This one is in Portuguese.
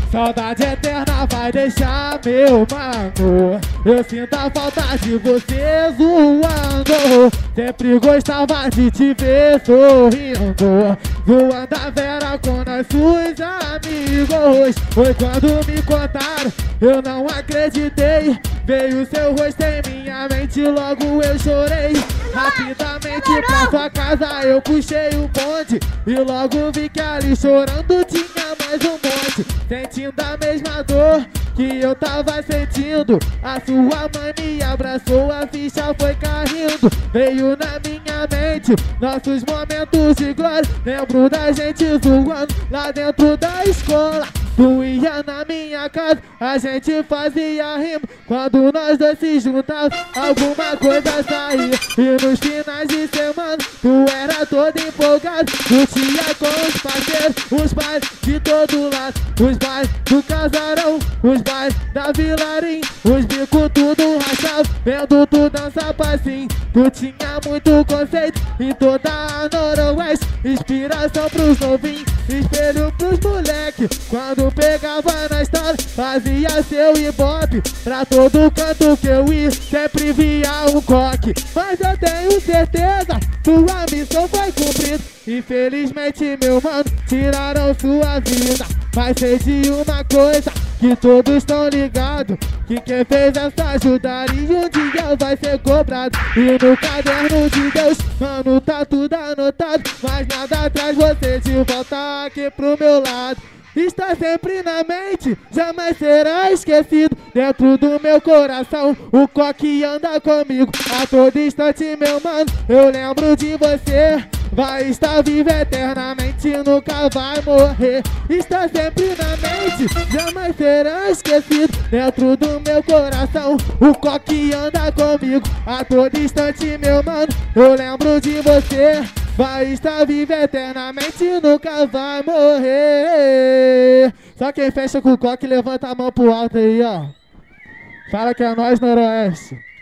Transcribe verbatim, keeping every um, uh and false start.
Saudade eterna vai deixar meu mano. Eu sinto a falta de você zoando. Sempre gostava de te ver sorrindo, zoando a Vera com nossos amigos. Foi quando me contaram, eu não acreditei. Veio seu rosto em minha mente, logo eu chorei. Rapidamente pra sua casa eu puxei o bonde, e logo vi que ali chorando tinha mais um monte. Sentindo a mesma dor que eu tava sentindo, a sua mãe me abraçou, a ficha foi caindo. Veio na minha mente nossos momentos de glória. Lembro da gente zoando lá dentro da escola. Tu ia na minha casa, a gente fazia rima. Quando nós dois se juntavam, alguma coisa saía. E nos finais de semana, tu era todo empolgado. Curtia com os parceiros, os bailes de todo lado. Os bailes do Casarão, os bailes da Vilarim. Os bicos tudo rachado, vendo tu dançar passinho. Tu tinha muito conceito em toda a Noroeste. Inspiração pros novinhos, espelho pros moleque. Quando pegava na estrada, fazia seu ibope. Pra todo canto que eu ia, sempre via um coque. Mas eu tenho certeza, sua missão foi cumprida. Infelizmente, meu mano, tiraram sua vida. Mas sei de uma coisa, que todos estão ligados, que quem fez essa ajudaria um dia vai ser cobrado. E no caderno de Deus, mano, tá tudo anotado. Mas nada traz você de volta aqui pro meu lado. Está sempre na mente, jamais será esquecido. Dentro do meu coração, o coque anda comigo. A todo instante, meu mano, eu lembro de você. Vai estar vivo eternamente, nunca vai morrer. Está sempre na mente, jamais será esquecido. Dentro do meu coração, o coque anda comigo. A todo instante, meu mano, eu lembro de você. Vai estar vivo eternamente, nunca vai morrer. Só quem fecha com o coque, levanta a mão pro alto aí, ó. Fala que é nós, Noroeste.